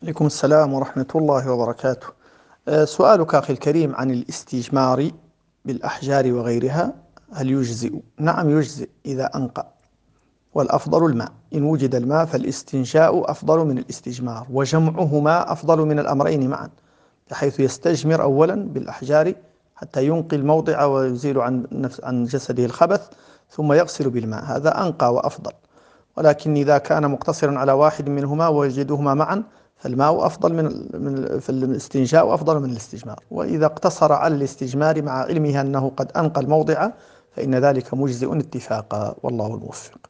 عليكم السلام ورحمة الله وبركاته. سؤالك أخي الكريم عن الاستجمار بالأحجار وغيرها، هل يجزئ؟ نعم يجزئ إذا أنقى، والأفضل الماء. إن وجد الماء فالاستنشاء أفضل من الاستجمار، وجمعهما أفضل من الأمرين معا، بحيث يستجمر أولا بالأحجار حتى ينقي الموضع ويزيل عن جسده الخبث، ثم يغسل بالماء، هذا أنقى وأفضل. ولكن إذا كان مقتصرا على واحد منهما ويجدهما معا، فالماء أفضل فالاستنجاء أفضل من الاستجمار. وإذا اقتصر على الاستجمار مع علمه أنه قد أنقى الموضع، فإن ذلك مجزئ اتفاقا، والله الموفق.